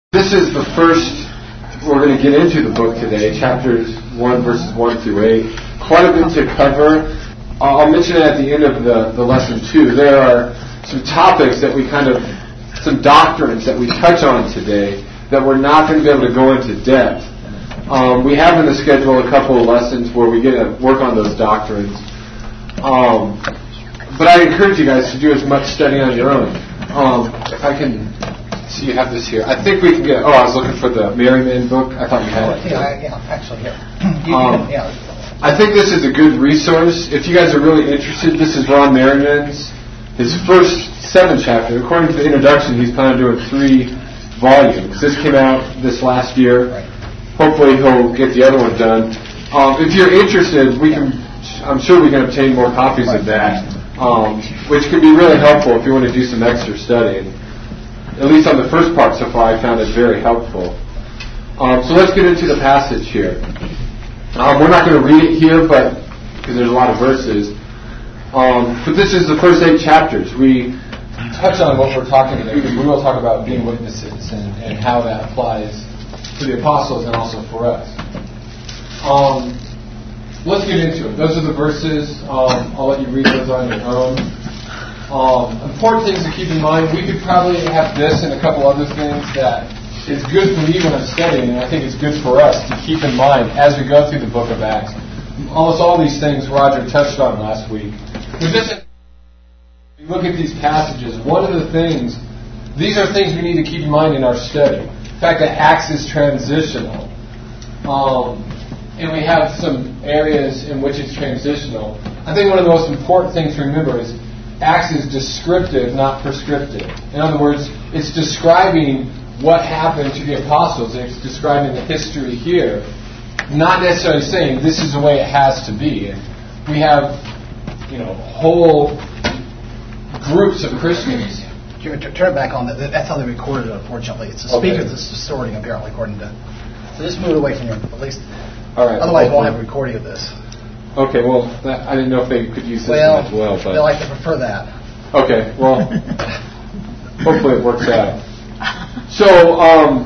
This is the first, we're going to get into the book today, chapters 1, verses 1 through 8. Quite a bit to cover. I'll mention it at the end of the lesson too. There are some topics that some doctrines that we touch on today that we're not going to be able to go into depth. We have in the schedule a couple of lessons where we get to work on those doctrines. But I encourage you guys to do as much study on your own. If I can... So you have this here. I think we can get... I was looking for the Merriman book. I thought you had it. Yeah, actually, here. I think this is a good resource. If you guys are really interested, this is Ron Merriman's, his first 7 chapters. According to the introduction, he's planning on doing 3 volumes. This came out this last year. Right. Hopefully he'll get the other one done. If you're interested, I'm sure we can obtain more copies of that, which could be really helpful if you want to do some extra studying. At least on the first part so far, I found it very helpful. So let's get into the passage here. We're not going to read it here, because there's a lot of verses. But this is the first 8 chapters. We touch on what we're talking about. We will talk about being witnesses and how that applies to the apostles and also for us. Let's get into it. Those are the verses. I'll let you read those on your own. Important things to keep in mind. We could probably have this and a couple other things that is good for me when I'm studying, and I think it's good for us to keep in mind as we go through the book of Acts. Almost all these things Roger touched on last week. But just if you look at these passages, one of the things, these are things we need to keep in mind in our study. The fact that Acts is transitional. And we have some areas in which it's transitional. I think one of the most important things to remember is Acts is descriptive, not prescriptive. In other words, it's describing what happened to the apostles. It's describing the history here, not necessarily saying this is the way it has to be. And we have, whole groups of Christians. Turn it back on. That's how they recorded it, unfortunately. It's the speaker that's distorting, apparently, according to... So just move it away from you, at least. All right. Otherwise, we won't have a recording of this. Okay, well, I didn't know if they could use this one as well. But they like to prefer that. Okay, well, hopefully it works out. So,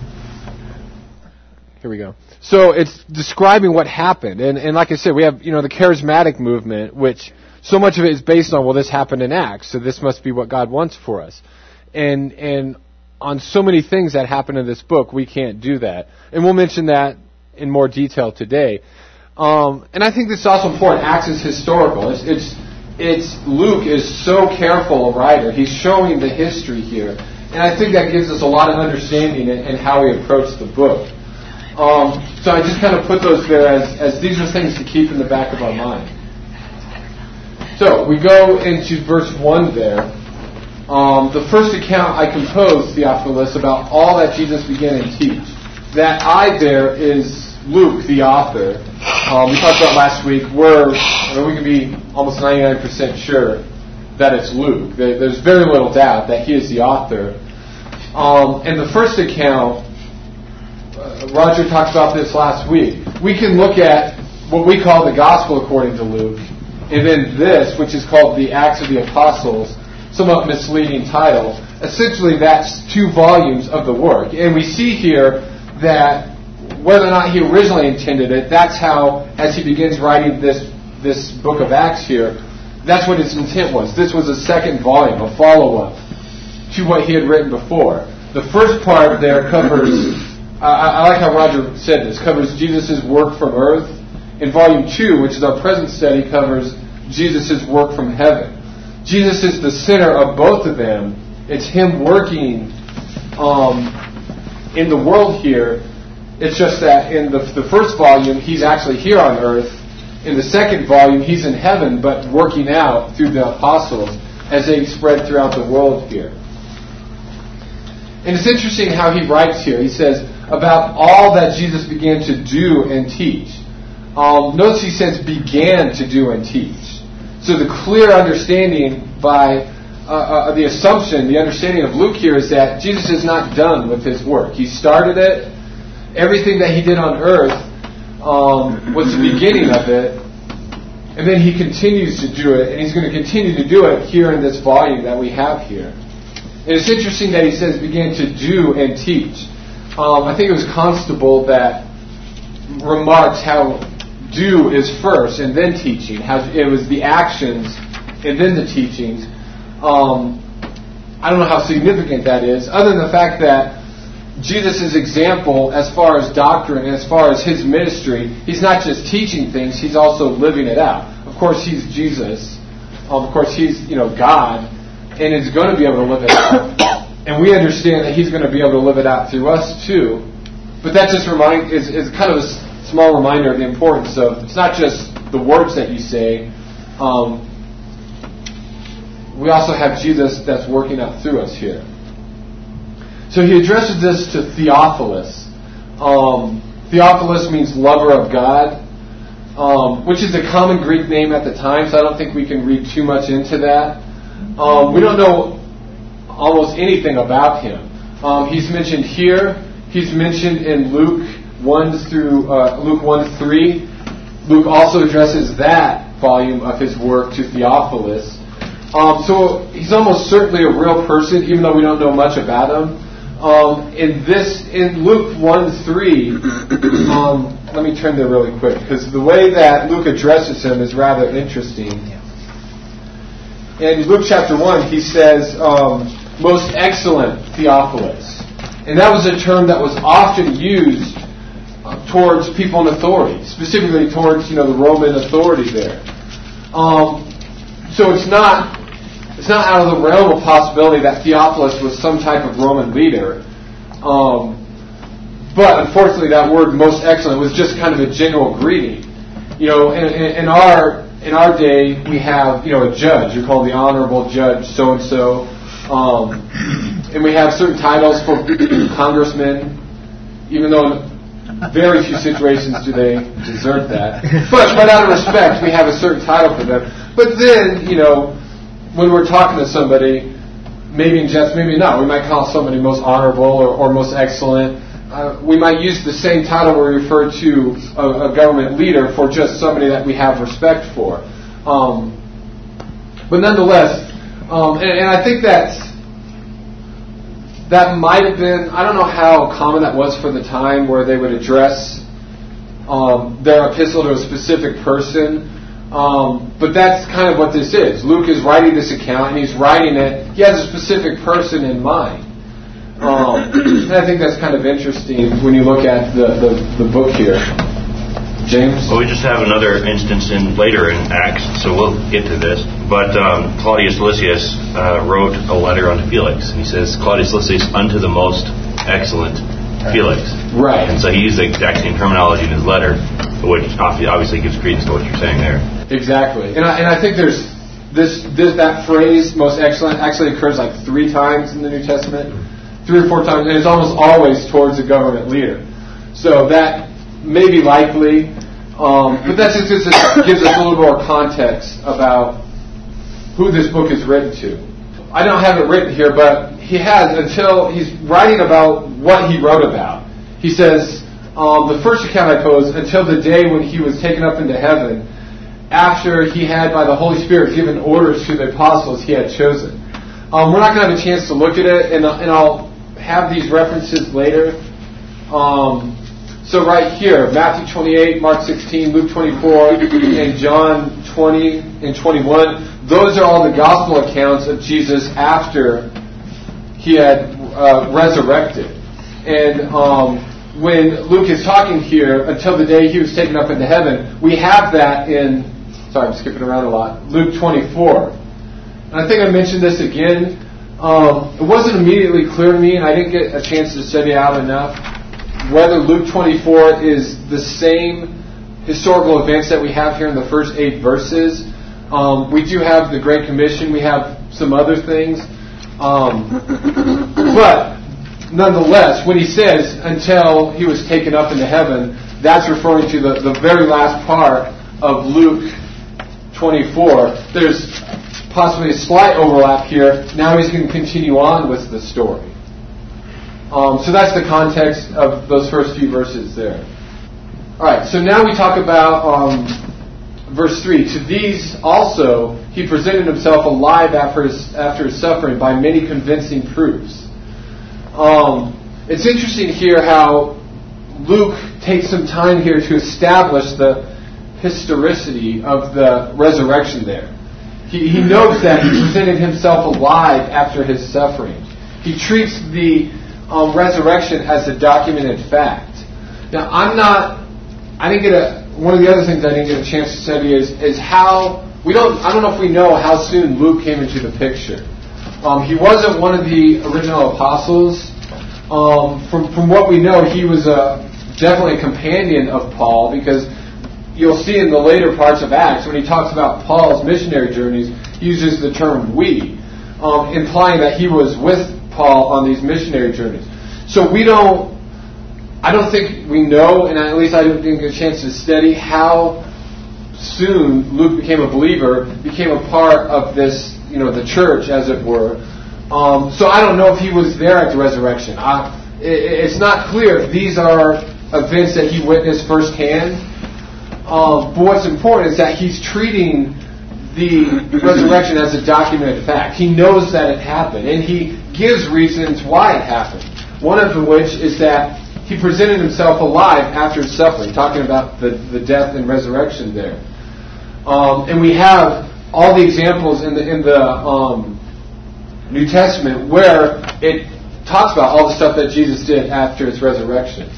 here we go. So it's describing what happened. And like I said, we have, the charismatic movement, which so much of it is based on, this happened in Acts, so this must be what God wants for us. And on so many things that happen in this book, we can't do that. And we'll mention that in more detail today. And I think this is also important. Acts is historical. It's Luke is so careful a writer. He's showing the history here. And I think that gives us a lot of understanding in how we approach the book. So I just kind of put those there as these are things to keep in the back of our mind. So we go into verse 1 there. The first account I composed, Theophilus, about all that Jesus began to teach. That I there is Luke, the author. We talked about last week, we can be almost 99% sure that it's Luke. There's very little doubt that he is the author. And the first account, Roger talked about this last week. We can look at what we call the Gospel according to Luke, and then this, which is called the Acts of the Apostles, somewhat misleading title. Essentially, that's 2 volumes of the work. And we see here that whether or not he originally intended it, that's how, as he begins writing this book of Acts here, that's what his intent was. This was a second volume, a follow-up to what he had written before. The first part there covers, I like how Roger said this, covers Jesus' work from earth. In volume 2, which is our present study, covers Jesus' work from heaven. Jesus is the center of both of them. It's him working in the world here. It's just that in the first volume, he's actually here on earth. In the second volume, he's in heaven, but working out through the apostles as they spread throughout the world here. And it's interesting how he writes here. He says, about all that Jesus began to do and teach. Notice he says, began to do and teach. So the clear understanding by the assumption, the understanding of Luke here is that Jesus is not done with his work. He started it. Everything that he did on earth was the beginning of it, and then he continues to do it, and he's going to continue to do it here in this volume that we have here. And it's interesting that he says began to do and teach. I think it was Constable that remarked how do is first and then teaching. How it was the actions and then the teachings. I don't know how significant that is, other than the fact that Jesus' example as far as doctrine, as far as his ministry, he's not just teaching things, he's also living it out. Of course, he's Jesus. Of course, he's God, and is going to be able to live it out. And we understand that he's going to be able to live it out through us too. But that just is kind of a small reminder of the importance of, it's not just the words that you say. We also have Jesus that's working out through us here. So he addresses this to Theophilus. Theophilus means lover of God, which is a common Greek name at the time, so I don't think we can read too much into that. We don't know almost anything about him. He's mentioned here. He's mentioned in Luke 1-3. Luke also addresses that volume of his work to Theophilus. So he's almost certainly a real person, even though we don't know much about him. In Luke 1:3, let me turn there really quick, because the way that Luke addresses him is rather interesting. In Luke chapter 1, he says, most excellent Theophilus. And that was a term that was often used towards people in authority, specifically towards the Roman authority there. So it's not out of the realm of possibility that Theophilus was some type of Roman leader. But unfortunately, that word "most excellent" was just kind of a general greeting. In our day, we have a judge. You're called the Honorable Judge so and so, and we have certain titles for congressmen, even though in very few situations do they deserve that. But out of respect, we have a certain title for them. But then, when we're talking to somebody, maybe in jest, maybe not, we might call somebody most honorable or most excellent. We might use the same title when we refer to a government leader for just somebody that we have respect for. But nonetheless, and I think that might have been, I don't know how common that was for the time where they would address their epistle to a specific person. But that's kind of what this is. Luke is writing this account, and he's writing it. He has a specific person in mind. And I think that's kind of interesting when you look at the book here. James? Well, we just have another instance later in Acts, so we'll get to this. But Claudius Lysias wrote a letter unto Felix. And he says, Claudius Lysias unto the most excellent Felix. Right. And so he used the exact same terminology in his letter, which obviously gives credence to what you're saying there. Exactly. And I think there's that phrase, most excellent, actually occurs like 3 times in the New Testament. 3 or 4 times, and it's almost always towards a government leader. So that may be likely, but that just gives us a little more context about who this book is written to. I don't have it written here, but he has, until he's writing about what he wrote about. He says, the first account I pose, until the day when he was taken up into heaven, after he had by the Holy Spirit given orders to the apostles he had chosen. We're not going to have a chance to look at it, and I'll have these references later. So right here, Matthew 28, Mark 16, Luke 24, and John 20 and 21, those are all the gospel accounts of Jesus after he had resurrected. And when Luke is talking here, until the day he was taken up into heaven, we have that in, sorry, I'm skipping around a lot, Luke 24. And I think I mentioned this again. It wasn't immediately clear to me, and I didn't get a chance to study out enough, whether Luke 24 is the same historical events that we have here in the first 8 verses. We do have the Great Commission. We have some other things. But nonetheless, when he says, until he was taken up into heaven, that's referring to the very last part of Luke 24. There's possibly a slight overlap here. Now he's going to continue on with the story. So that's the context of those first few verses there. Alright, so now we talk about verse 3, to these also he presented himself alive after his suffering by many convincing proofs. It's interesting here how Luke takes some time here to establish the historicity of the resurrection there. He notes that he presented himself alive after his suffering. He treats the resurrection as a documented fact. Now, one of the other things I didn't get a chance to study is how, I don't know if we know how soon Luke came into the picture. He wasn't one of the original apostles. From what we know, he was definitely a companion of Paul, because you'll see in the later parts of Acts, when he talks about Paul's missionary journeys, he uses the term we, implying that he was with Paul on these missionary journeys. So I don't think we know, and at least I didn't get a chance to study how soon Luke became a believer, became a part of this, the church, as it were. So I don't know if he was there at the resurrection. It's not clear if these are events that he witnessed firsthand. But what's important is that he's treating the resurrection as a documented fact. He knows that it happened, and he gives reasons why it happened. One of which is that he presented himself alive after his suffering, talking about the death and resurrection there. And we have all the examples in the New Testament where it talks about all the stuff that Jesus did after his resurrection.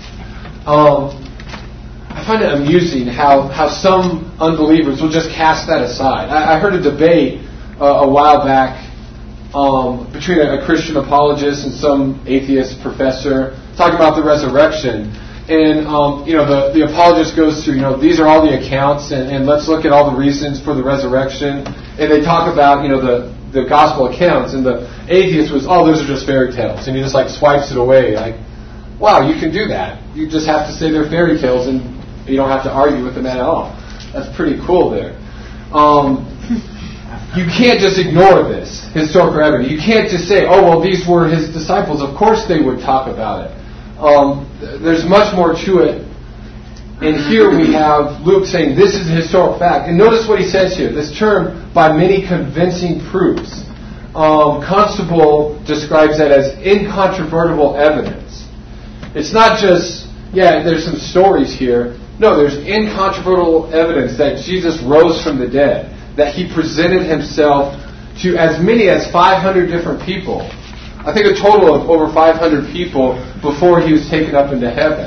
I find it amusing how some unbelievers will just cast that aside. I heard a debate a while back between a Christian apologist and some atheist professor talking about the resurrection. And the apologist goes through, these are all the accounts, and let's look at all the reasons for the resurrection. And they talk about, the gospel accounts, and the atheist was, those are just fairy tales. And he just swipes it away. Wow, you can do that. You just have to say they're fairy tales, and you don't have to argue with them at all. That's pretty cool there. You can't just ignore this historical evidence. You can't just say, these were his disciples. Of course they would talk about it. There's much more to it. And here we have Luke saying this is a historical fact. And notice what he says here. This term, by many convincing proofs. Constable describes that as incontrovertible evidence. It's not just, there's some stories here. No, there's incontrovertible evidence that Jesus rose from the dead. That he presented himself to as many as 500 different people. I think a total of over 500 people before he was taken up into heaven.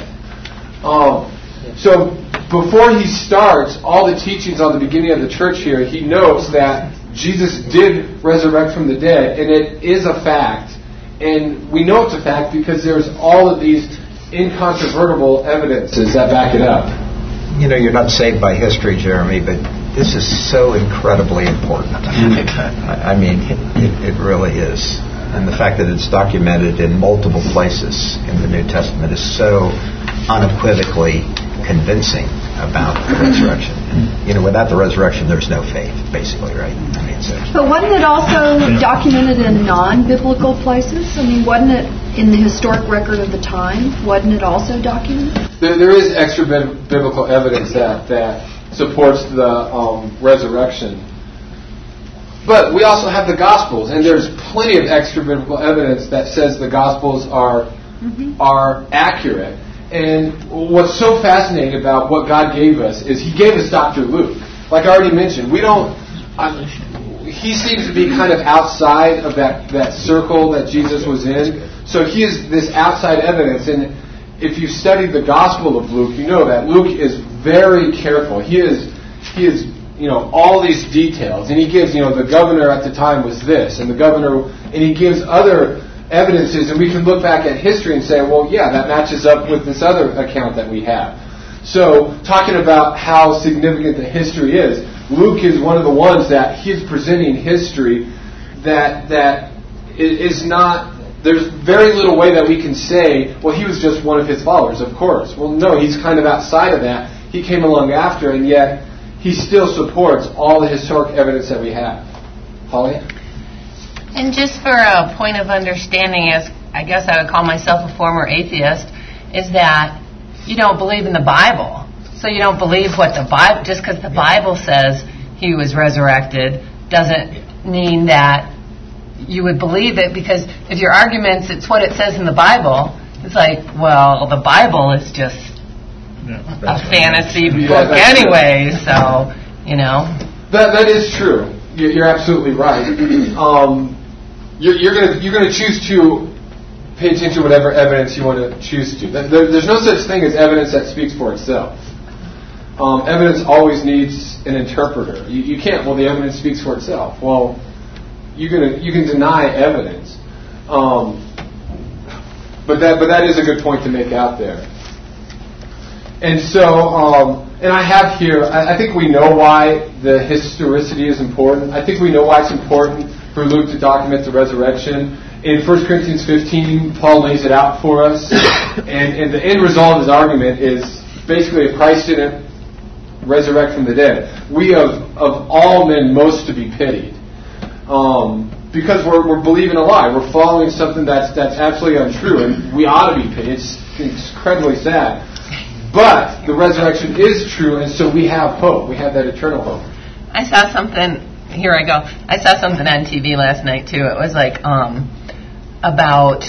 So before he starts all the teachings on the beginning of the church here, he notes that Jesus did resurrect from the dead, and it is a fact. And we know it's a fact because there's all of these incontrovertible evidences that back it up. You're not saved by history, Jeremy, but this is so incredibly important. I mean, it really is. And the fact that it's documented in multiple places in the New Testament is so unequivocally convincing about the resurrection. Without the resurrection, there's no faith, basically, right? But wasn't it also documented in non-biblical places? Wasn't it in the historic record of the time? Wasn't it also documented? There is extra biblical evidence that supports the resurrection. But we also have the Gospels, and there's plenty of extra biblical evidence that says the Gospels are accurate. And what's so fascinating about what God gave us is He gave us Dr. Luke. Like I already mentioned, he seems to be kind of outside of that circle that Jesus was in. So he is this outside evidence. And if you studied the Gospel of Luke, you know that Luke is very careful. He is all these details. And he gives, the governor at the time was this, and he gives other evidences, and we can look back at history and say, that matches up with this other account that we have. So, talking about how significant the history is, Luke is one of the ones that he's presenting history that is not, there's very little way that we can say, he was just one of his followers, of course. Well, no, he's kind of outside of that. He came along after, and yet he still supports all the historic evidence that we have. Holly? And just for a point of understanding, as I guess I would call myself a former atheist, is that you don't believe in the Bible. So you don't believe what the Bible, just because the Bible says he was resurrected, doesn't mean that you would believe it, because if your argument's it's what it says in the Bible, it's like, well, the Bible is just a fantasy book anyway, so, you know. That is true. You're absolutely right. You're going to choose to pay attention to whatever evidence you want to choose to. There's no such thing as evidence that speaks for itself. Evidence always needs an interpreter. You can't. Well, the evidence speaks for itself. Well, you can deny evidence. But that is a good point to make out there. And so, and I have here, I think we know why the historicity is important. I think we know why it's important for Luke to document the resurrection. In 1 Corinthians 15, Paul lays it out for us. And the end result of his argument is basically if Christ didn't resurrect from the dead, we of all men most to be pitied. Because we're believing a lie. We're following something that's absolutely untrue. And we ought to be pitied. It's incredibly sad. But the resurrection is true, and so we have hope. We have that eternal hope. I saw something. Here I go. I saw something on TV last night too. It was like about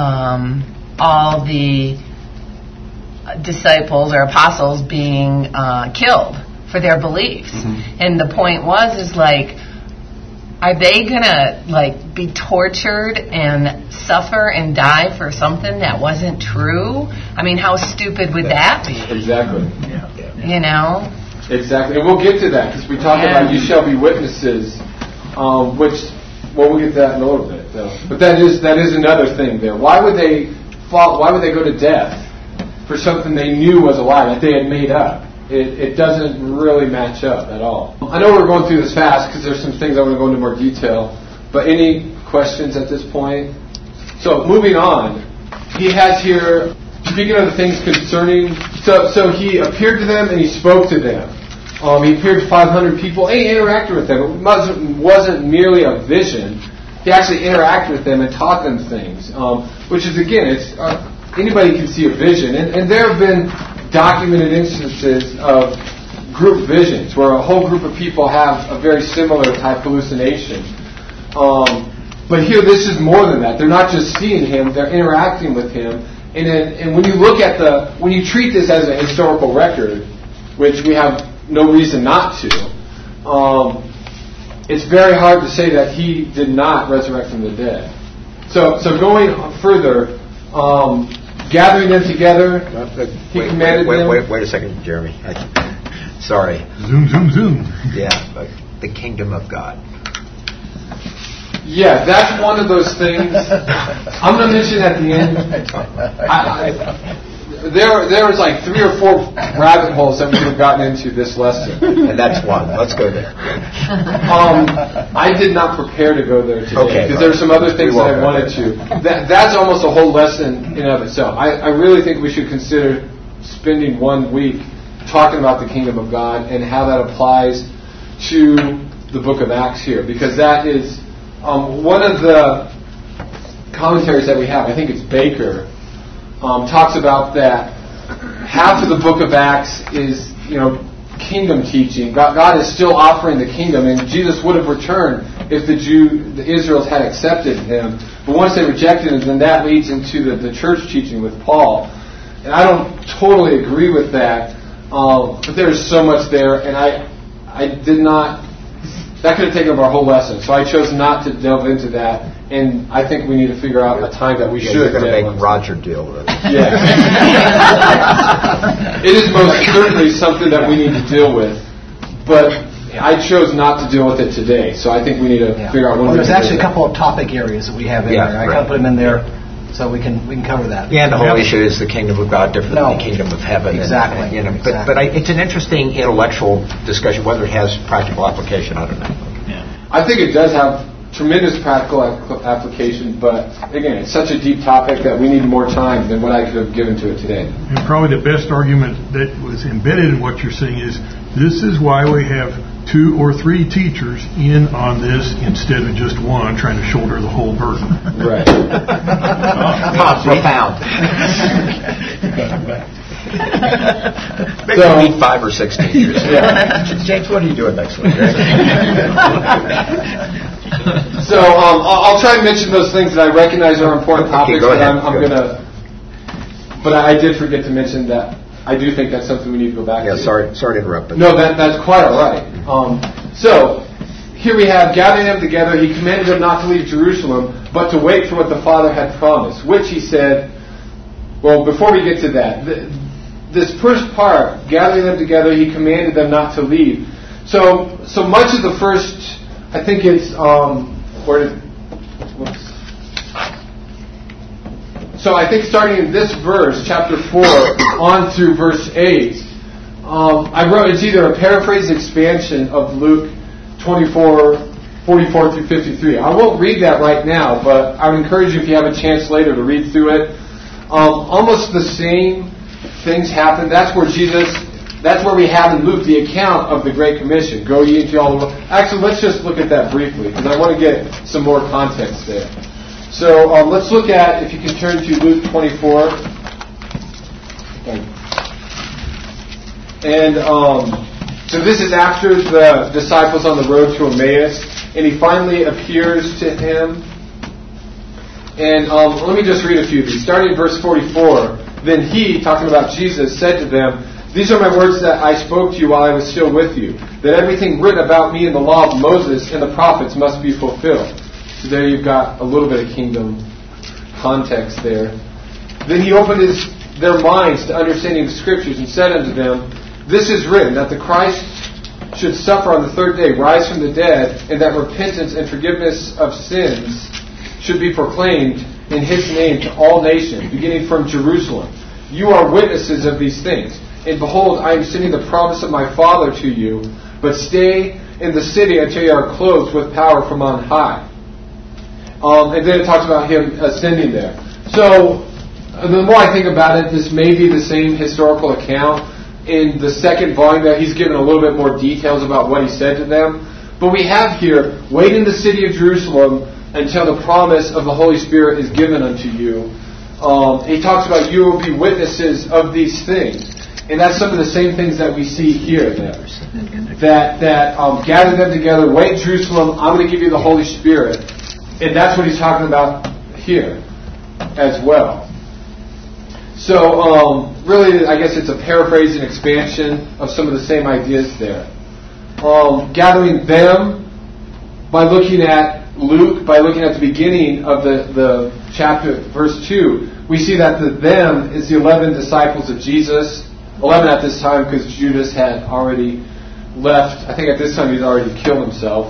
all the disciples or apostles being killed for their beliefs, and the point is like, are they gonna like be tortured and suffer and die for something that wasn't true? I mean, how stupid would that be? Exactly. You know? Exactly. And we'll get to that because we talk about you shall be witnesses, which, well, we'll get to that in a little bit, though. But that is another thing there. Why would they go to death for something they knew was a lie, that they had made up? It doesn't really match up at all. I know we're going through this fast because there's some things I want to go into more detail. But any questions at this point? So moving on, he has here, speaking of the things concerning, so he appeared to them and he spoke to them. He appeared to 500 people and he interacted with them. It wasn't merely a vision. He actually interacted with them and taught them things, which is, again, it's anybody can see a vision. And there have been documented instances of group visions where a whole group of people have a very similar type hallucination. But here, this is more than that. They're not just seeing him; they're interacting with him. And when you look at when you treat this as a historical record, which we have no reason not to, it's very hard to say that he did not resurrect from the dead. So going further. Gathering them together, he commanded them. Wait a second, Jeremy. Sorry. Zoom. Yeah, the kingdom of God. Yeah, that's one of those things. I'm going to mention at the end. There was like 3 or 4 rabbit holes that we could have gotten into this lesson. And that's one. Let's go there. I did not prepare to go there today because there were some other things that I wanted to. That's almost a whole lesson in and of itself. I really think we should consider spending 1 week talking about the kingdom of God and how that applies to the book of Acts here, because that is one of the commentaries that we have. I think it's Baker. Talks about that half of the book of Acts is, kingdom teaching. God is still offering the kingdom, and Jesus would have returned if the Israels had accepted him. But once they rejected him, then that leads into the church teaching with Paul. And I don't totally agree with that, but there's so much there, and I did not. That could have taken up our whole lesson, so I chose not to delve into that. And I think we need to figure out a time that we should. You're going to make Roger deal with it. Yeah. It is most certainly something that we need to deal with, but I chose not to deal with it today. So I think we need to figure out when. There's actually a couple of topic areas that we have in there. I kind of put them in there so we can cover that. Yeah, and the whole issue is the kingdom of God different than the kingdom of heaven. Exactly. But it's an interesting intellectual discussion. Whether it has practical application, I don't know. I think it does have tremendous practical application, but again, it's such a deep topic that we need more time than what I could have given to it today. And probably the best argument that was embedded in what you're saying is, this is why we have 2 or 3 teachers in on this instead of just one trying to shoulder the whole burden. Right. Profound. Maybe we need 5 or 6 teachers. Yeah. James, what are you doing next week? So I'll try and mention those things that I recognize are important topics, go ahead. But I did forget to mention that I do think that's something we need to go back to. Yeah, sorry to interrupt. But no, that's quite all right. So here we have gathering them together. He commanded them not to leave Jerusalem, but to wait for what the Father had promised, which he said. Well, before we get to that, this first part, gathering them together, he commanded them not to leave. So much of the first, I think it's So I think starting in this verse, chapter 4, on through verse 8, I wrote it's either a paraphrased expansion of Luke 24, 44 through 53. I won't read that right now, but I would encourage you if you have a chance later to read through it. Almost the same things happen. That's where we have in Luke the account of the Great Commission. Go ye into all the world. Actually, let's just look at that briefly, because I want to get some more context there. So let's look at, if you can turn to Luke 24. And so this is after the disciples on the road to Emmaus, and he finally appears to him. And let me just read a few of these. Starting in verse 44, then he, talking about Jesus, said to them, "These are my words that I spoke to you while I was still with you, that everything written about me in the law of Moses and the prophets must be fulfilled." So there you've got a little bit of kingdom context there. Then he opened their minds to understanding the Scriptures and said unto them, "This is written, that the Christ should suffer on the third day, rise from the dead, and that repentance and forgiveness of sins should be proclaimed in his name to all nations, beginning from Jerusalem. You are witnesses of these things. And behold, I am sending the promise of my Father to you, but stay in the city until you are clothed with power from on high." And then it talks about him ascending there. So the more I think about it, this may be the same historical account. In the second volume there, he's given a little bit more details about what he said to them. But we have here, wait in the city of Jerusalem until the promise of the Holy Spirit is given unto you. He talks about you will be witnesses of these things. And that's some of the same things that we see here. That gather them together, wait in Jerusalem, I'm going to give you the Holy Spirit. And that's what he's talking about here as well. So really, I guess it's a paraphrase and expansion of some of the same ideas there. Gathering them by looking at Luke, by looking at the beginning of the chapter, verse 2, we see that the them is the 11 disciples of Jesus. 11 at this time because Judas had already left. I think at this time he'd already killed himself.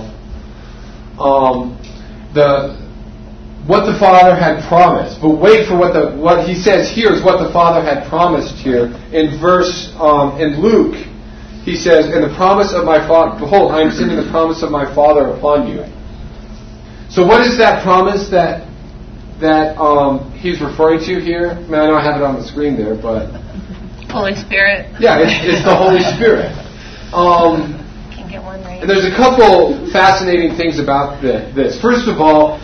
What the Father had promised. But wait for what he says here is what the Father had promised here. In Luke, he says, "And the promise of my Father, behold, I am sending the promise of my Father upon you." So what is that promise that he's referring to here? I mean, I know I have it on the screen there, but Holy Spirit. Yeah, it's the Holy Spirit. Can get one right. And there's a couple fascinating things about this. First of all,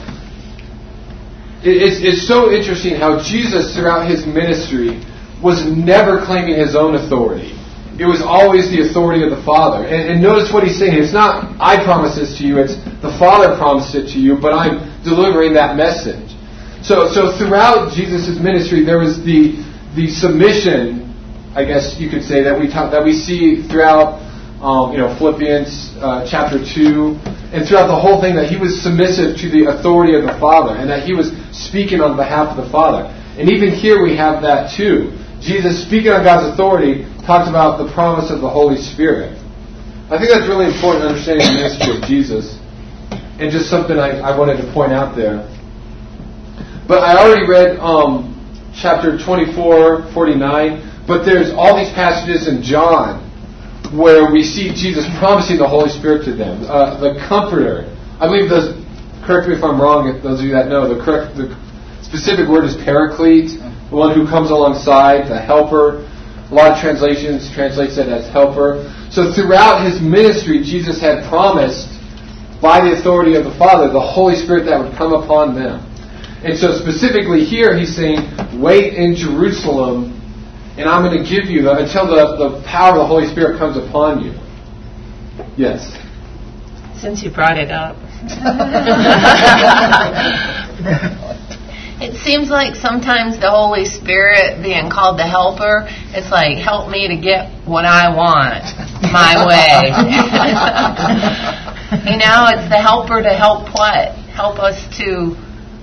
it's so interesting how Jesus, throughout his ministry, was never claiming his own authority. It was always the authority of the Father. And notice what he's saying. It's not, I promise this to you. It's the Father promised it to you, but I'm delivering that message. So throughout Jesus' ministry, there was the submission, I guess you could say, that we see throughout Philippians chapter 2, and throughout the whole thing, that he was submissive to the authority of the Father, and that he was speaking on behalf of the Father. And even here we have that too. Jesus, speaking on God's authority, talks about the promise of the Holy Spirit. I think that's really important, understanding the ministry of Jesus, and just something I wanted to point out there. But I already read chapter 24, 49, but there's all these passages in John where we see Jesus promising the Holy Spirit to them, the Comforter. I believe correct me if I'm wrong, if those of you that know, the specific word is Paraclete, the one who comes alongside, the Helper. A lot of translations translates it as Helper. So throughout his ministry, Jesus had promised, by the authority of the Father, the Holy Spirit that would come upon them. And so specifically here, he's saying, wait in Jerusalem and I'm going to give you until the power of the Holy Spirit comes upon you. Yes. Since you brought it up. It seems like sometimes the Holy Spirit being called the helper, it's like, help me to get what I want my way. It's the helper to help what? Help us to...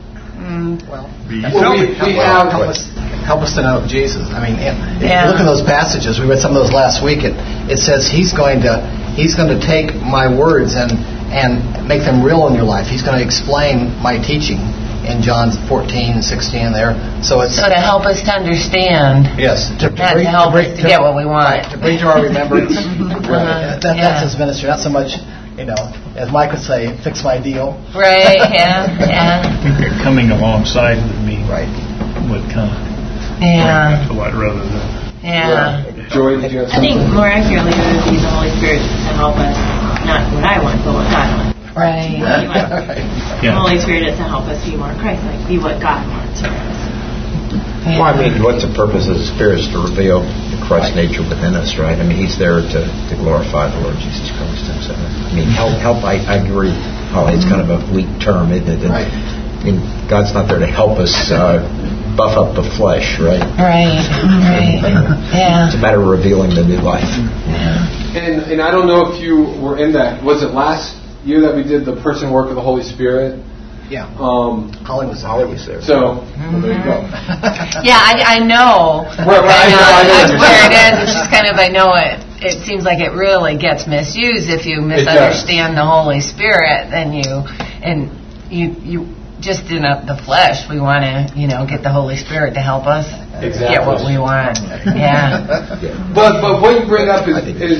Help us to know Jesus. I mean, if you look at those passages, we read some of those last week. It says He's going to take my words and make them real in your life. He's going to explain my teaching in John 14 and 16 there. So to help us to understand. Yes. To help us to get what we want. Right, to bring to our remembrance. That's His ministry. Not so much, as Mike would say, fix my deal. Right. Yeah. I think they're coming alongside with me. Right. What kind of. Yeah. A lot rather than. Yeah. Joy, did you have something? I think more accurately, it would be the Holy Spirit to help us, not what I want, but what God wants. Right. The Holy Spirit is to help us be more Christ-like, be what God wants for us. Well, I mean, what's the purpose of the Spirit? Is to reveal the Christ nature within us, right? I mean, He's there to glorify the Lord Jesus Christ Himself. I mean, help. I agree, Holly. It's kind of a weak term, isn't it? Right. I mean, God's not there to help us buff up the flesh, right? Right. Yeah. It's a matter of revealing the new life. Yeah. And I don't know if you were in that. Was it last year that we did the person work of the Holy Spirit? Yeah. Holly was there. So, there you go. Yeah, I know. I know where it is. It's just kind of, I know it. It seems like it really gets misused if you misunderstand the Holy Spirit. Then you just in the flesh, we want to, get the Holy Spirit to help us get what we want. Yeah. But what you bring up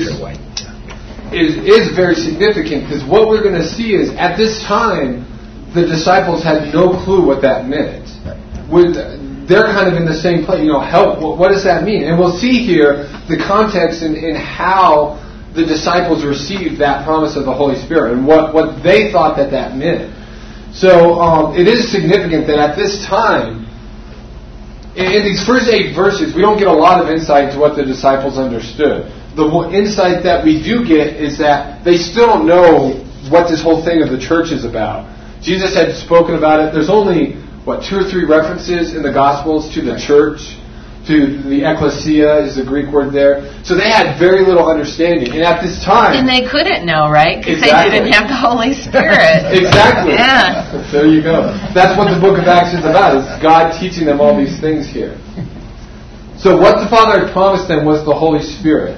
is very significant, because what we're going to see is at this time the disciples had no clue what that meant. They're kind of in the same place. Help. What does that mean? And we'll see here the context in how the disciples received that promise of the Holy Spirit and what they thought that meant. So it is significant that at this time, in these first 8 verses, we don't get a lot of insight into what the disciples understood. The insight that we do get is that they still don't know what this whole thing of the church is about. Jesus had spoken about it. There's only, 2 or 3 references in the Gospels to the church, to the ecclesia is the Greek word there. So they had very little understanding. And at this time... And they couldn't know, right? Because they didn't have the Holy Spirit. Exactly. Yeah. There you go. That's what the book of Acts is about, is God teaching them all these things here. So what the Father had promised them was the Holy Spirit.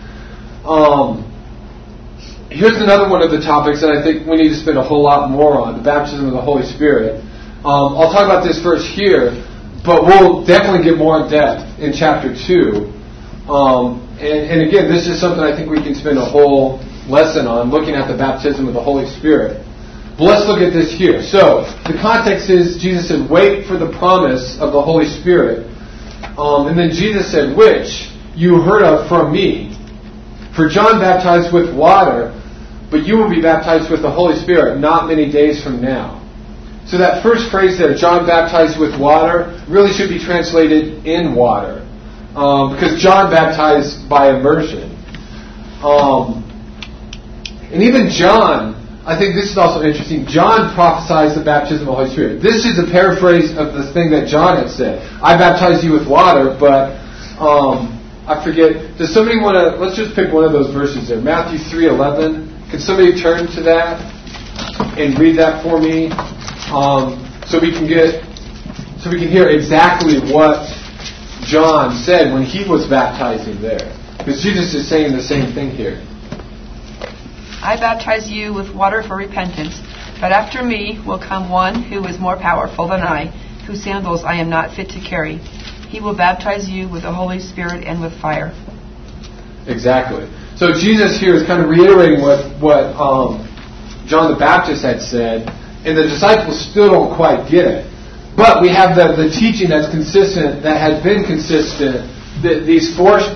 Here's another one of the topics that I think we need to spend a whole lot more on, the baptism of the Holy Spirit. I'll talk about this first here, but we'll definitely get more in depth in chapter 2. And again, this is something I think we can spend a whole lesson on, looking at the baptism of the Holy Spirit. But let's look at this here. So, the context is Jesus said, wait for the promise of the Holy Spirit. And then Jesus said, which you heard of from me. For John baptized with water, but you will be baptized with the Holy Spirit not many days from now. So that first phrase there, John baptized with water, really should be translated in water. Because John baptized by immersion. And even John, I think this is also interesting, John prophesies the baptism of the Holy Spirit. This is a paraphrase of the thing that John had said. I baptize you with water, but I forget. Does somebody want to, let's just pick one of those verses there. Matthew 3:11. Can somebody turn to that and read that for me? So we can hear exactly what John said when he was baptizing there. Because Jesus is saying the same thing here. I baptize you with water for repentance, but after me will come one who is more powerful than I, whose sandals I am not fit to carry. He will baptize you with the Holy Spirit and with fire. Exactly. So Jesus here is kind of reiterating what John the Baptist had said, and the disciples still don't quite get it. But we have the teaching that's consistent, that has been consistent. It's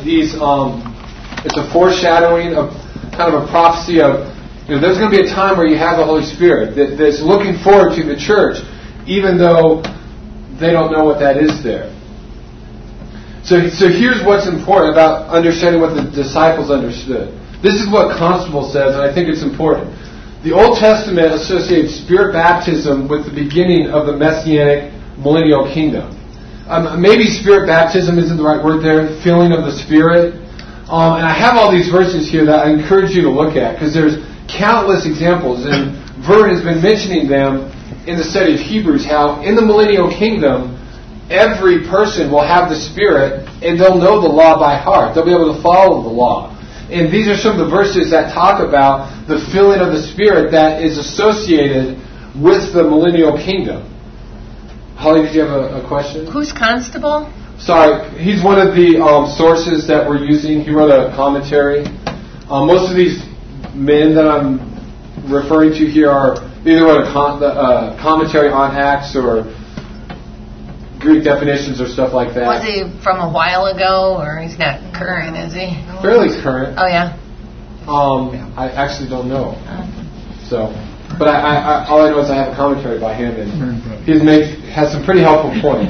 a foreshadowing of kind of a prophecy of, there's going to be a time where you have the Holy Spirit that's looking forward to the church, even though they don't know what that is there. So here's what's important about understanding what the disciples understood. This is what Constable says, and I think it's important. The Old Testament associates Spirit baptism with the beginning of the Messianic millennial kingdom. Maybe Spirit baptism isn't the right word there, filling of the Spirit. And I have all these verses here that I encourage you to look at, because there's countless examples, and Vern has been mentioning them in the study of Hebrews, how in the millennial kingdom, every person will have the Spirit, and they'll know the law by heart. They'll be able to follow the law. And these are some of the verses that talk about the filling of the Spirit that is associated with the millennial kingdom. Holly, did you have a question? Who's Constable? Sorry, he's one of the sources that we're using. He wrote a commentary. Most of these men that I'm referring to here are either wrote a commentary on Acts or Greek definitions or stuff like that. Was he from a while ago, or he's not current, is he? Fairly current. Oh, yeah? I actually don't know. So, but I all I know is I have a commentary by him, and he has some pretty helpful points.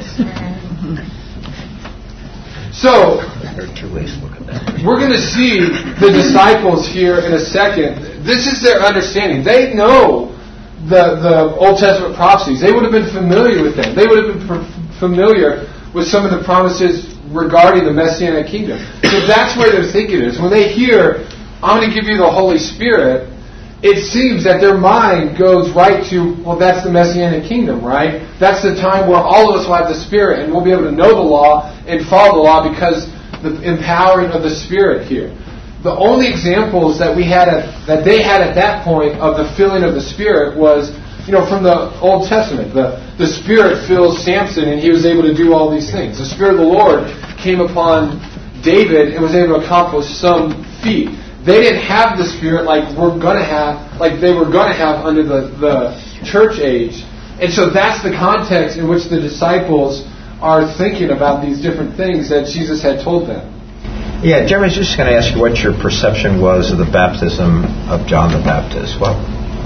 So, we're going to see the disciples here in a second. This is their understanding. They know the Old Testament prophecies. They would have been familiar with them. They would have been familiar with some of the promises regarding the Messianic kingdom. So that's where their thinking is. When they hear, I'm going to give you the Holy Spirit, it seems that their mind goes right to, well, that's the Messianic kingdom, right? That's the time where all of us will have the Spirit, and we'll be able to know the law and follow the law because the empowering of the Spirit here. The only examples that they had at that point of the filling of the Spirit was, from the Old Testament. The Spirit fills Samson, and he was able to do all these things. The Spirit of the Lord came upon David and was able to accomplish some feat. They didn't have the Spirit like they were going to have under the church age. And so that's the context in which the disciples are thinking about these different things that Jesus had told them. Yeah, Jeremy, I was just going to ask you what your perception was of the baptism of John the Baptist. What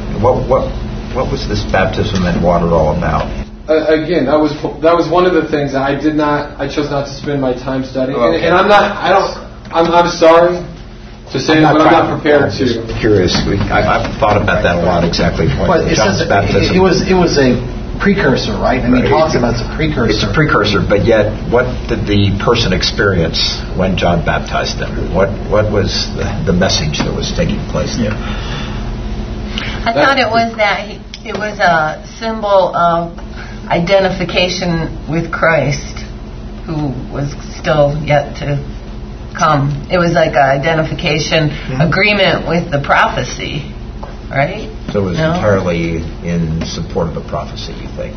was this baptism in water all about? Again, that was one of the things that I chose not to spend my time studying. Okay. And I'm sorry to say that, but I'm not prepared to. Just curious. I've thought about that a lot. Exactly. John's baptism. It was a precursor, right? I mean, it talks about it's a precursor. It's a precursor, but yet, what did the person experience when John baptized them? What was the message that was taking place there? I thought it was a symbol of identification with Christ, who was still yet to come. It was like an identification agreement with the prophecy, right? So it was entirely in support of the prophecy, you think?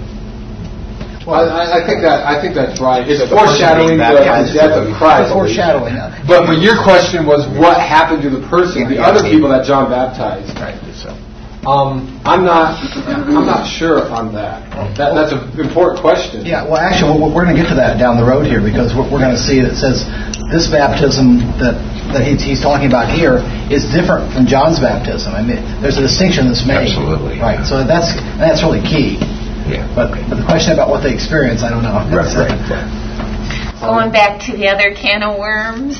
Well, I think that's right. It's foreshadowing the death of Christ. Foreshadowing of it. But your question was what happened to the person, the other people that John baptized. Right. So. I'm not sure on that. That's an important question. Yeah. Well, actually, we're going to get to that down the road here because we're going to see it says this baptism that he's talking about here is different from John's baptism. I mean, there's a distinction that's made. Absolutely. Right. So that's really key. Yeah. But the question about what they experience, I don't know. Right. Going back to the other can of worms.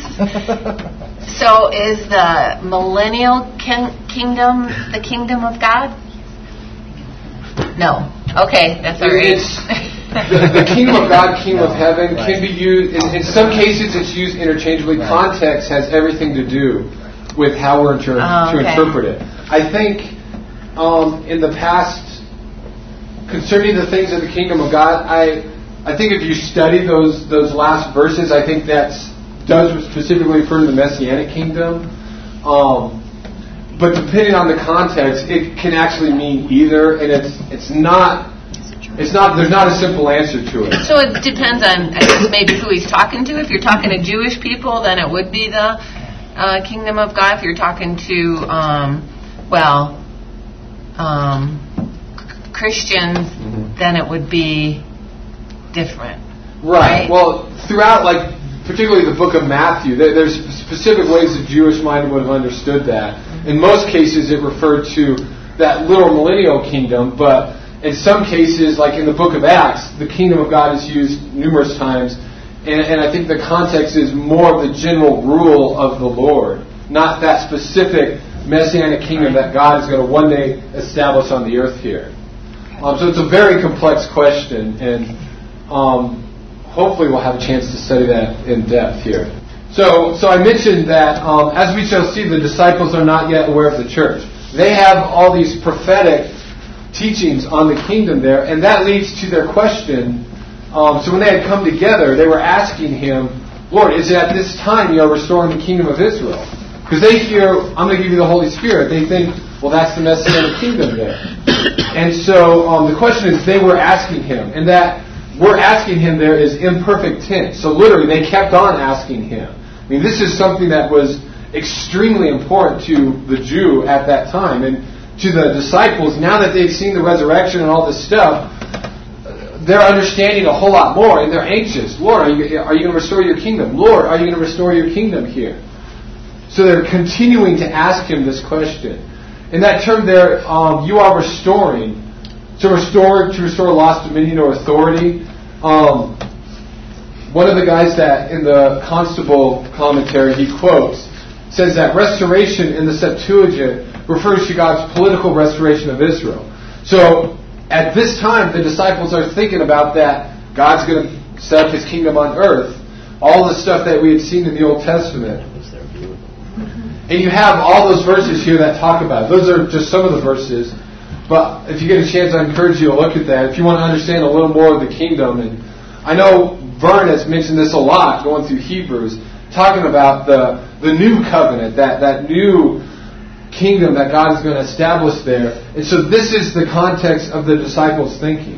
So is the millennial kingdom the kingdom of God? No. Okay, that's all right. The kingdom of God, kingdom of heaven, can be used, in some cases it's used interchangeably. Right. Context has everything to do with how we're to interpret it. I think in the past, concerning the things of the kingdom of God, I think if you study those last verses, I think does specifically refer to the Messianic kingdom. But depending on the context, it can actually mean either, and it's not. There's not a simple answer to it. So it depends on maybe who he's talking to. If you're talking to Jewish people, then it would be the kingdom of God. If you're talking to Christians, then it would be different. Right. Well, throughout, particularly the book of Matthew, there's specific ways the Jewish mind would have understood that. In most cases, it referred to that literal millennial kingdom, but in some cases, like in the book of Acts, the kingdom of God is used numerous times And I think the context is more of the general rule of the Lord, not that specific Messianic kingdom that God is going to one day establish on the earth here. So it's a very complex question, and hopefully we'll have a chance to study that in depth here. So I mentioned that, as we shall see, the disciples are not yet aware of the church. They have all these prophetic teachings on the kingdom there, and that leads to their question. So when they had come together, they were asking him, Lord, is it at this time you are restoring the kingdom of Israel? Because they hear, I'm going to give you the Holy Spirit. They think, well, that's the Messianic kingdom there. And so the question is, they were asking him. And that we're asking him there is imperfect tense. So literally, they kept on asking him. I mean, this is something that was extremely important to the Jew at that time. And to the disciples, now that they've seen the resurrection and all this stuff, they're understanding a whole lot more, and they're anxious. Lord, are you going to restore your kingdom? Lord, are you going to restore your kingdom here? So they're continuing to ask him this question. In that term there, you are restoring. To restore lost dominion or authority. One of the guys that in the Constable commentary he quotes says that restoration in the Septuagint refers to God's political restoration of Israel. So at this time, the disciples are thinking about that God's going to set up His kingdom on earth. All the stuff that we had seen in the Old Testament. And you have all those verses here that talk about it. Those are just some of the verses. But if you get a chance, I encourage you to look at that. If you want to understand a little more of the kingdom. And I know Vern has mentioned this a lot going through Hebrews, talking about the new covenant, that new kingdom that God is going to establish there. And so this is the context of the disciples' thinking.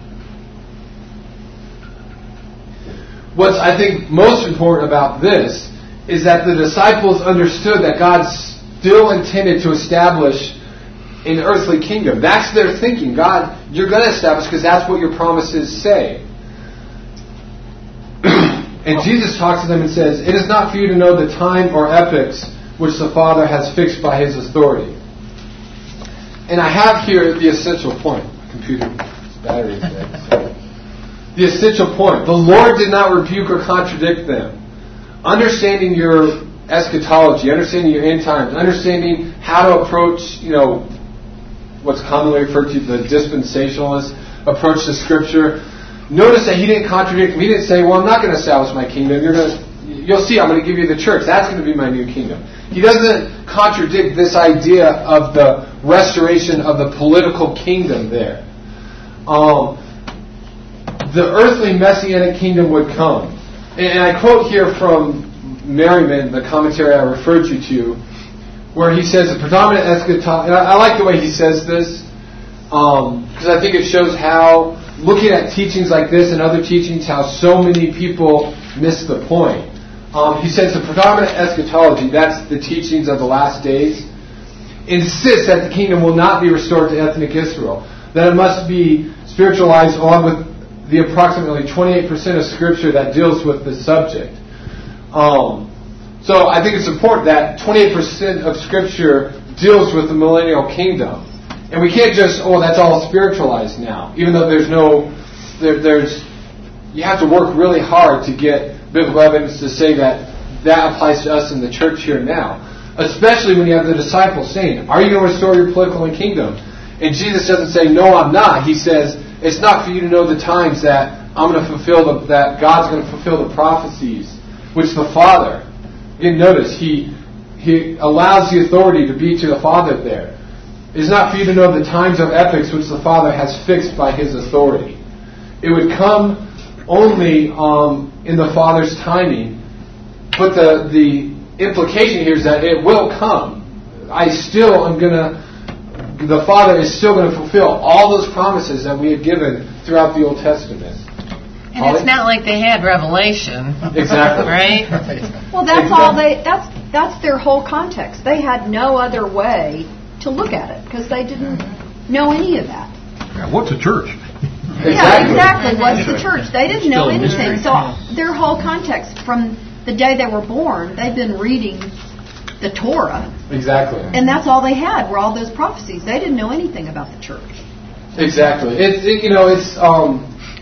What's, I think, most important about this is that the disciples understood that God still intended to establish an earthly kingdom. That's their thinking. God, you're going to establish because that's what your promises say. And Jesus talks to them and says, it is not for you to know the time or epochs which the Father has fixed by His authority. And I have here the essential point. My computer's battery is dead. So. The essential point. The Lord did not rebuke or contradict them. Understanding your eschatology, understanding your end times, understanding how to approach, what's commonly referred to the dispensationalist approach to Scripture. Notice that He didn't contradict them. He didn't say, well, I'm not going to establish my kingdom. You'll see, I'm going to give you the church. That's going to be my new kingdom. He doesn't contradict this idea of the restoration of the political kingdom there. The earthly messianic kingdom would come. And I quote here from Merriman, the commentary I referred you to, where he says the predominant eschatology, and I like the way he says this, because I think it shows how, looking at teachings like this and other teachings, how so many people miss the point. He says the predominant eschatology, that's the teachings of the last days, insists that the kingdom will not be restored to ethnic Israel, that it must be spiritualized along with the approximately 28% of Scripture that deals with this subject. So I think it's important that 28% of Scripture deals with the millennial kingdom. And we can't just, that's all spiritualized now. Even though you have to work really hard to get biblical evidence to say that applies to us in the church here now. Especially when you have the disciples saying, are you going to restore your political kingdom? And Jesus doesn't say, no, I'm not. He says, it's not for you to know the times that I'm going to fulfill that God's going to fulfill the prophecies, which the Father. Again, notice He allows the authority to be to the Father there. It's not for you to know the times of epochs which the Father has fixed by His authority. It would come only in the Father's timing, but the implication here is that it will come. The Father is still going to fulfill all those promises that we had given throughout the Old Testament. And Holly? It's not like they had revelation. Exactly. Right? Well, that's their whole context. They had no other way to look at it because they didn't know any of that. Yeah, what's a church? Yeah, exactly. What's the church? They didn't know anything. So their whole context from the day they were born, they've been reading the Torah. Exactly. And that's all they had were all those prophecies. They didn't know anything about the church. Exactly.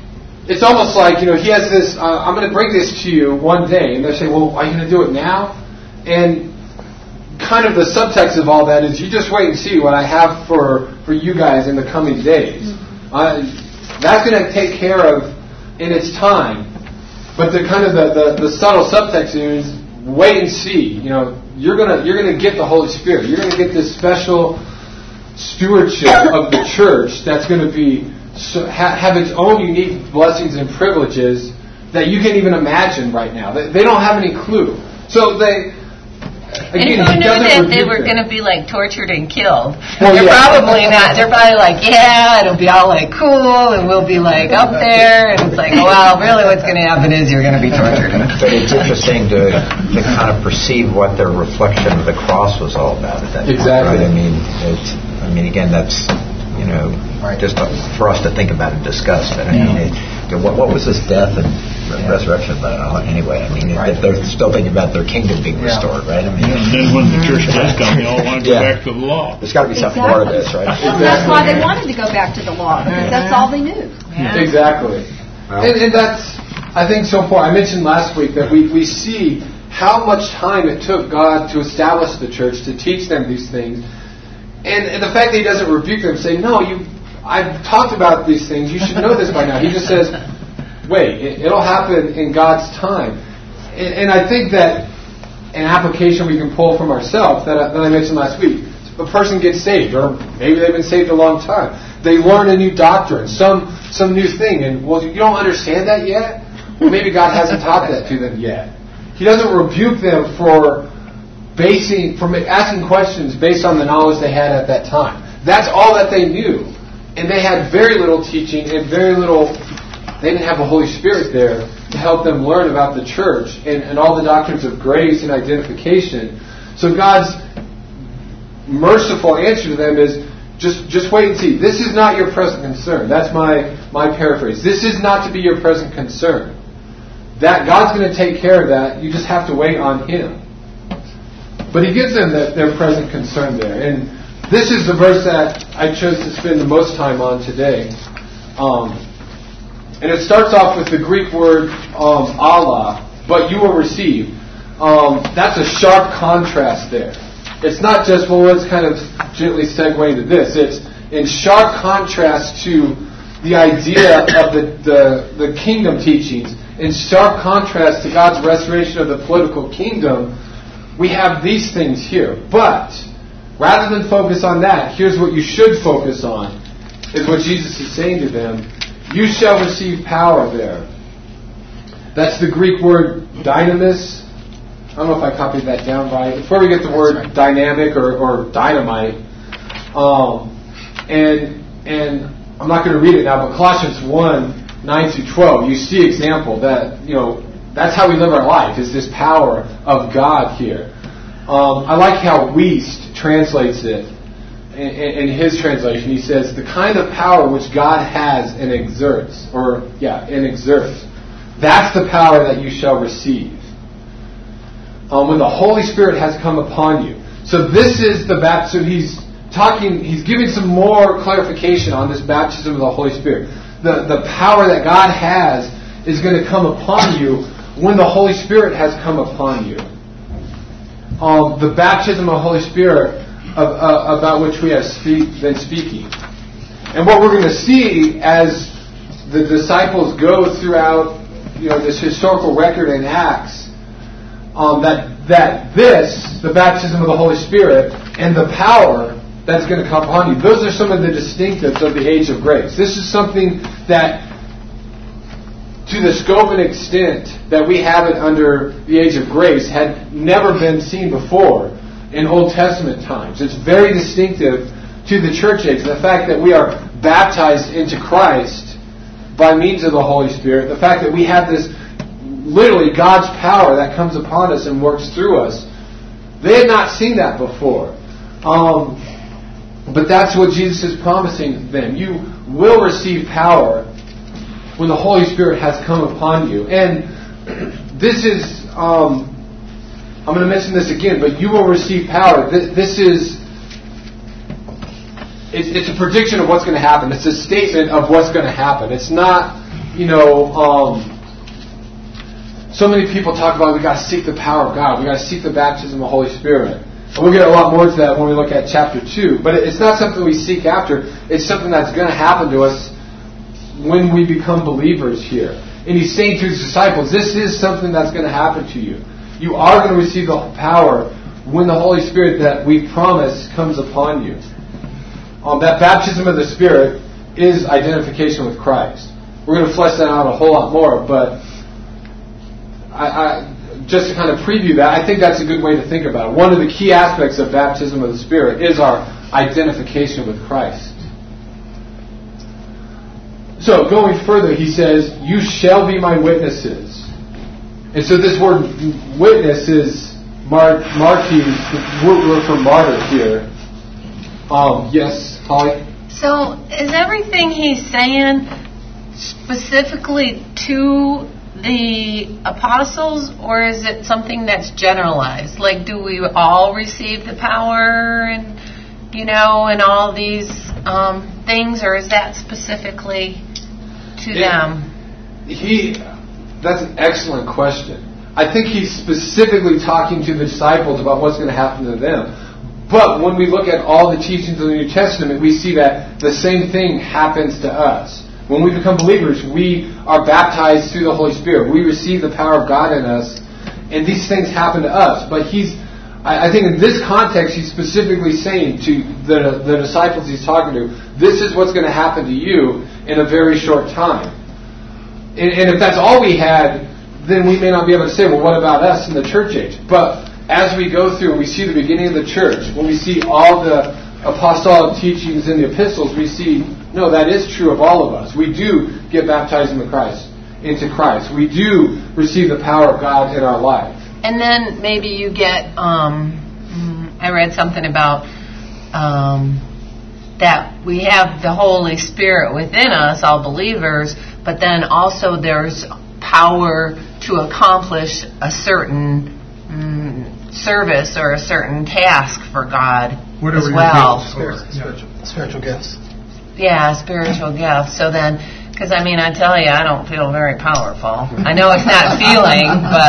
it's almost like, he has this, I'm going to bring this to you one day, and they're saying, well, are you going to do it now? And kind of the subtext of all that is you just wait and see what I have for you guys in the coming days. That's going to take care of in its time. But the kind of the subtle subtext is wait and see. You're gonna get the Holy Spirit. You're gonna get this special stewardship of the church that's going to be have its own unique blessings and privileges that you can't even imagine right now. They don't have any clue. So and who knew that they were going to be tortured and killed? Well, they're probably not. They're probably it'll be all cool, and we'll be up there, and it's well, really, what's going to happen is you're going to be tortured. But it's interesting to kind of perceive what their reflection of the cross was all about at that exactly. Point, right? Again, that's just for us to think about and discuss. But what was this death and resurrection about? Anyway, they're still thinking about their kingdom being restored, right? And then when the church does come, they all want to go back to the law. There's got to be something more to this, right? That's why they wanted to go back to the law, because that's all they knew. Yeah. Exactly. And that's, I think, so important. I mentioned last week that we see how much time it took God to establish the church, to teach them these things. And the fact that He doesn't rebuke them, say, no, I've talked about these things, you should know this by now. He just says, wait, it'll happen in God's time. And I think that an application we can pull from ourselves that I mentioned last week, a person gets saved, or maybe they've been saved a long time. They learn a new doctrine, some new thing, and you don't understand that yet? Well, maybe God hasn't taught that to them yet. He doesn't rebuke them for asking questions based on the knowledge they had at that time. That's all that they knew. And they had very little teaching and they didn't have the Holy Spirit there to help them learn about the church and all the doctrines of grace and identification. So God's merciful answer to them is just wait and see. This is not your present concern. That's my paraphrase. This is not to be your present concern. That God's going to take care of that. You just have to wait on Him. But He gives them their present concern there. And this is the verse that I chose to spend the most time on today. And it starts off with the Greek word Allah, but you will receive. That's a sharp contrast there. It's not just, let's kind of gently segue into this. It's in sharp contrast to the idea of the kingdom teachings. In sharp contrast to God's restoration of the political kingdom, we have these things here. But rather than focus on that, here's what you should focus on, is what Jesus is saying to them. You shall receive power there. That's the Greek word dynamis. I don't know if I copied that down right. Before we get the word dynamic or dynamite. And I'm not going to read it now, but Colossians 1:9-12, you see example that, that's how we live our life, is this power of God here. I like how Wiest translates it in his translation. He says, the kind of power which God has and exerts. That's the power that you shall receive. When the Holy Spirit has come upon you. So this is the baptism. He's giving some more clarification on this baptism of the Holy Spirit. The power that God has is going to come upon you when the Holy Spirit has come upon you. The baptism of the Holy Spirit about which we have been speaking. And what we're going to see as the disciples go throughout this historical record in Acts, that the baptism of the Holy Spirit and the power that's going to come upon you, those are some of the distinctives of the age of grace. This is something that, to the scope and extent that we have it under the age of grace, had never been seen before in Old Testament times. It's very distinctive to the church age. The fact that we are baptized into Christ by means of the Holy Spirit, the fact that we have this literally God's power that comes upon us and works through us, they had not seen that before. But that's what Jesus is promising them. You will receive power when the Holy Spirit has come upon you. And this is, I'm going to mention this again, but you will receive power. This is, it's a prediction of what's going to happen. It's a statement of what's going to happen. It's not so many people talk about we got to seek the power of God. We got to seek the baptism of the Holy Spirit. And we'll get a lot more to that when we look at chapter 2. But it's not something we seek after. It's something that's going to happen to us when we become believers here. And he's saying to his disciples, this is something that's going to happen to you. You are going to receive the power when the Holy Spirit that we promise comes upon you. That baptism of the Spirit is identification with Christ. We're going to flesh that out a whole lot more, but I just to kind of preview that, I think that's a good way to think about it. One of the key aspects of baptism of the Spirit is our identification with Christ. So, going further, he says, you shall be my witnesses. And so this word witness is martyrs, the word for martyr here. Yes, Holly? So, is everything he's saying specifically to the apostles, or is it something that's generalized? Like, do we all receive the power and, and all these things, or is that specifically to them? That's an excellent question. I think he's specifically talking to the disciples about what's going to happen to them. But when we look at all the teachings of the New Testament, we see that the same thing happens to us. When we become believers, we are baptized through the Holy Spirit. We receive the power of God in us, and these things happen to us. But I think in this context, he's specifically saying to the disciples he's talking to, this is what's going to happen to you in a very short time. And if that's all we had, then we may not be able to say, well, what about us in the church age? But as we go through and we see the beginning of the church, when we see all the apostolic teachings in the epistles, we see, no, that is true of all of us. We do get baptized into Christ. We do receive the power of God in our life. And then maybe you get, I read something about that we have the Holy Spirit within us, all believers, but then also there's power to accomplish a certain service or a certain task for God as well. Spiritual gifts. Yeah, spiritual gifts. So then, because I tell you, I don't feel very powerful. I know it's not feeling, but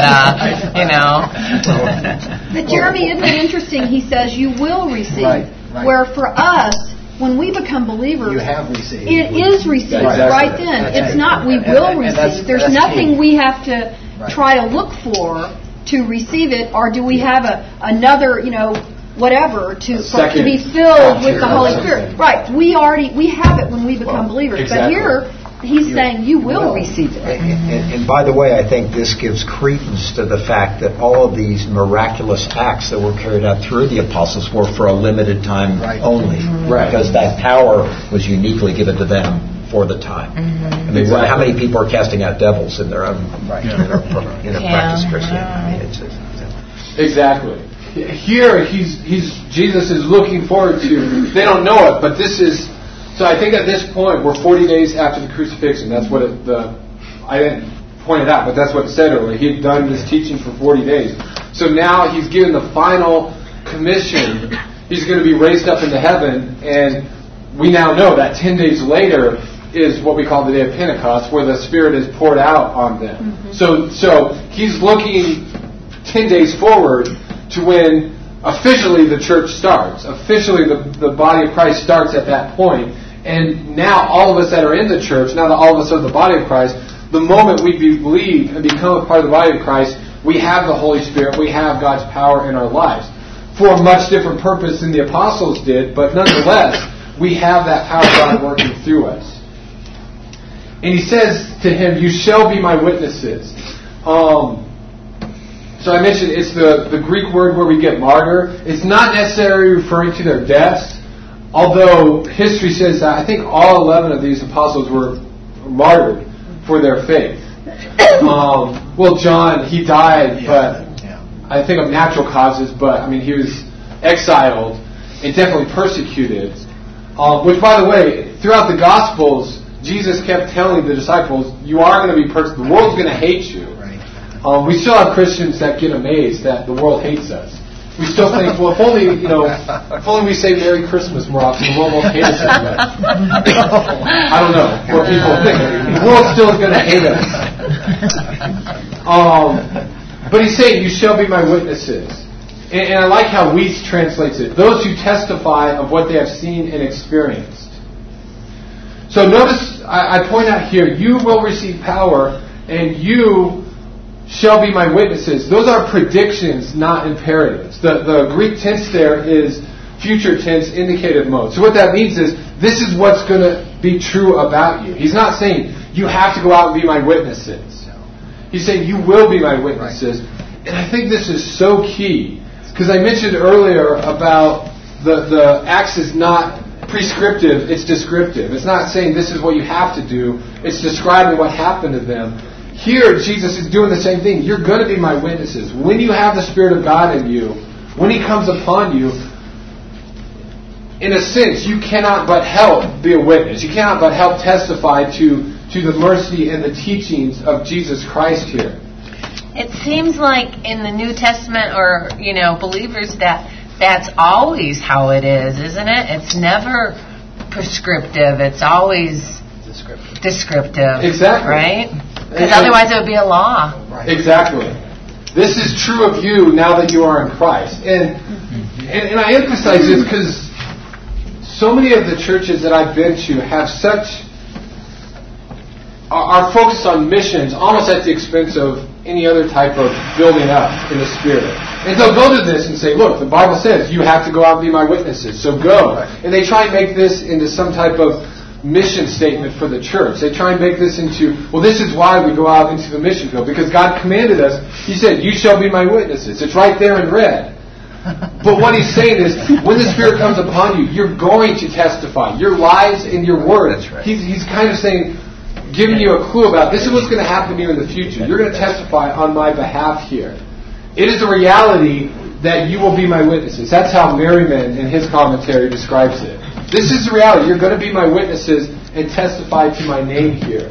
But Jeremy, isn't it interesting? He says you will receive. Right. Where for us, when we become believers, you have received. It is received right then. It's not we will receive. There's nothing key. We have to try to look for to receive it, or do we have another, whatever to be filled with the Holy Spirit? Right. We have it when we become believers. Exactly. But here he's saying you will receive it. And by the way, I think this gives credence to the fact that all of these miraculous acts that were carried out through the apostles were for a limited time only. Right. Because that power was uniquely given to them for the time. How many people are casting out devils in their own practice Christianity? Exactly. Here, Jesus is looking forward to. They don't know it, but this is. So I think at this point we're 40 days after the crucifixion. That's what I didn't point it out, but that's what it said earlier. He had done this teaching for 40 days. So now he's given the final commission. He's going to be raised up into heaven, and we now know that 10 days later is what we call the day of Pentecost, where the Spirit is poured out on them. So he's looking 10 days forward to when officially the church starts. Officially the body of Christ starts at that point. And now all of us that are in the church, now that all of us are the body of Christ, the moment we believe and become a part of the body of Christ, we have the Holy Spirit, we have God's power in our lives. For a much different purpose than the apostles did, but nonetheless, we have that power of God working through us. And he says to him, you shall be my witnesses. So I mentioned it's the Greek word where we get martyr. It's not necessarily referring to their deaths, although history says that I think all 11 of these apostles were martyred for their faith. John, he died, but I think of natural causes, but he was exiled and definitely persecuted. Which, by the way, throughout the Gospels, Jesus kept telling the disciples, you are going to be persecuted. The world's going to hate you. We still have Christians that get amazed that the world hates us. We still think, well, if only we say Merry Christmas more often, the world won't hate us as much. I don't know what people think. The world's still going to hate us. But he's saying, you shall be my witnesses. And I like how Weiss translates it. Those who testify of what they have seen and experienced. So notice, I point out here, you will receive power, and you shall be my witnesses. Those are predictions, not imperatives. The Greek tense there is future tense, indicative mode. So what that means is, this is what's going to be true about you. He's not saying, you have to go out and be my witnesses. He's saying, you will be my witnesses. And I think this is so key. Because I mentioned earlier about the Acts is not prescriptive, it's descriptive. It's not saying this is what you have to do. It's describing what happened to them. Here, Jesus is doing the same thing. You're going to be my witnesses. When you have the Spirit of God in you, when He comes upon you, in a sense, you cannot but help be a witness. You cannot but help testify to the mercy and the teachings of Jesus Christ here. It seems like in the New Testament or, believers that's always how it is, isn't it? It's never prescriptive. It's always descriptive. Exactly. Right? Because otherwise it would be a law. Right. Exactly. This is true of you now that you are in Christ. And I emphasize this because so many of the churches that I've been to have are focused on missions almost at the expense of any other type of building up in the Spirit. And they'll go to this and say, look, the Bible says you have to go out and be my witnesses, so go. And they try and make this into some type of mission statement for the church. They try and make this into, well, this is why we go out into the mission field, because God commanded us. He said, you shall be my witnesses. It's right there in red. But what He's saying is, when the Spirit comes upon you, you're going to testify. Your lives and your word. That's right. He's kind of saying, giving you a clue about this is what's going to happen to you in the future. You're going to testify on my behalf here. It is a reality that you will be my witnesses. That's how Merriman in his commentary describes it. This is the reality. You're going to be my witnesses and testify to my name here.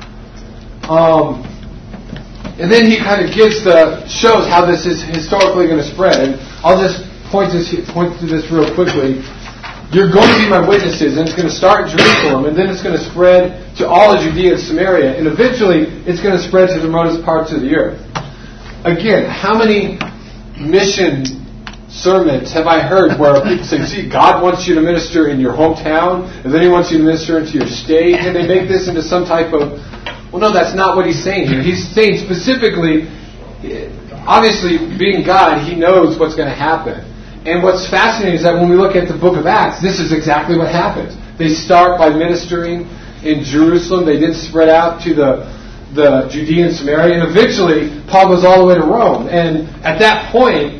And then he kind of shows how this is historically going to spread. And I'll just point to this real quickly. You're going to be my witnesses, and it's going to start in Jerusalem, and then it's going to spread to all of Judea and Samaria, and eventually it's going to spread to the remotest parts of the earth. Again, how many mission sermons have I heard where people say, see, God wants you to minister in your hometown, and then He wants you to minister into your state, and they make this into some type of, well, no, that's not what He's saying here. He's saying specifically, obviously, being God, He knows what's going to happen. And what's fascinating is that when we look at the book of Acts, this is exactly what happens. They start by ministering in Jerusalem. They then spread out to the Judea and Samaria. And eventually, Paul goes all the way to Rome. And at that point,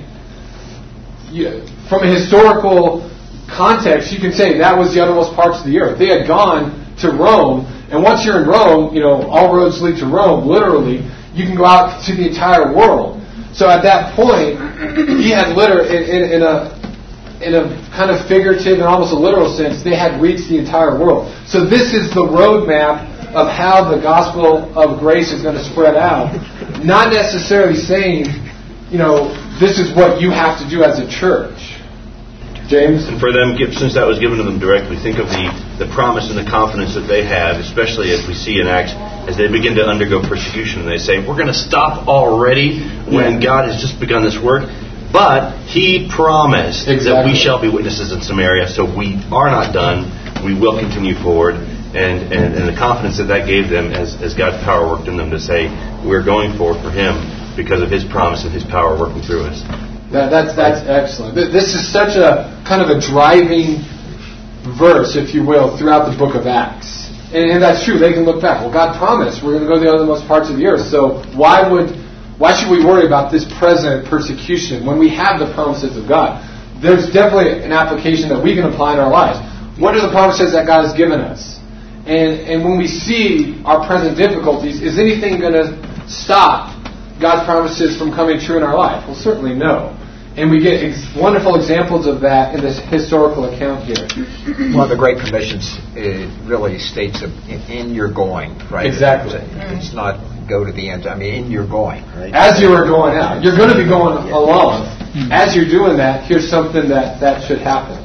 from a historical context, you can say that was the uttermost parts of the earth. They had gone to Rome. And once you're in Rome, all roads lead to Rome, literally. You can go out to the entire world. So at that point, he had in a kind of figurative and almost a literal sense, they had reached the entire world. So this is the roadmap of how the gospel of grace is going to spread out. Not necessarily saying, this is what you have to do as a church. James? And for them, since that was given to them directly, think of the promise and the confidence that they have, especially as we see in Acts, as they begin to undergo persecution. And they say, we're going to stop already when God has just begun this work. But He promised that we shall be witnesses in Samaria, so we are not done. We will continue forward. And the confidence that gave them as God's power worked in them to say, we're going forward for Him because of His promise and His power working through us. That's excellent. This is such a kind of a driving verse, if you will, throughout the book of Acts. And that's true. They can look back. Well, God promised we're going to go to the othermost parts of the earth. So why should we worry about this present persecution when we have the promises of God? There's definitely an application that we can apply in our lives. What are the promises that God has given us? And when we see our present difficulties, is anything going to stop God's promises from coming true in our life? Well, certainly no. And we get wonderful examples of that in this historical account here. One of the Great Commissions really states in your going, right? Exactly. It's not go to the end. I mean, in your going. Right? As you are going out. You're going to be going along. as you're doing that, here's something that should happen.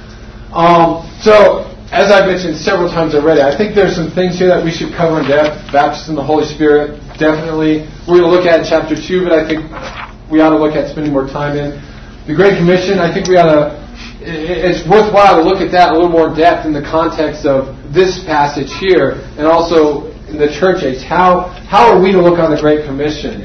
So, as I've mentioned several times already, I think there's some things here that we should cover in depth. Baptism in the Holy Spirit, definitely. We're going to look at chapter 2, but I think we ought to look at spending more time in. The Great Commission, I think we ought to, it's worthwhile to look at that a little more in depth in the context of this passage here, and also in the church age. How are we to look on the Great Commission?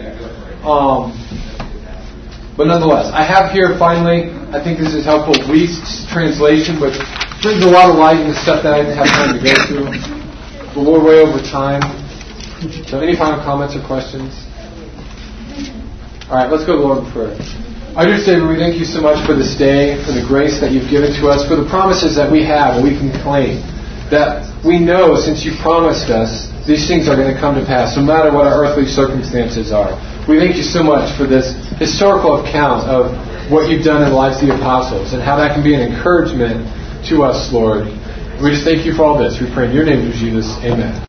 But nonetheless, I have here finally, I think this is helpful, Weest's translation, which brings a lot of light into stuff that I didn't have time to go through. But we're way over time. So any final comments or questions? All right, let's go to the Lord in prayer. Our dear Savior, we thank you so much for this day, for the grace that you've given to us, for the promises that we have and we can claim. That we know, since you promised us, these things are going to come to pass, no matter what our earthly circumstances are. We thank you so much for this historical account of what you've done in the lives of the apostles and how that can be an encouragement to us, Lord. We just thank you for all this. We pray in your name, Jesus. Amen.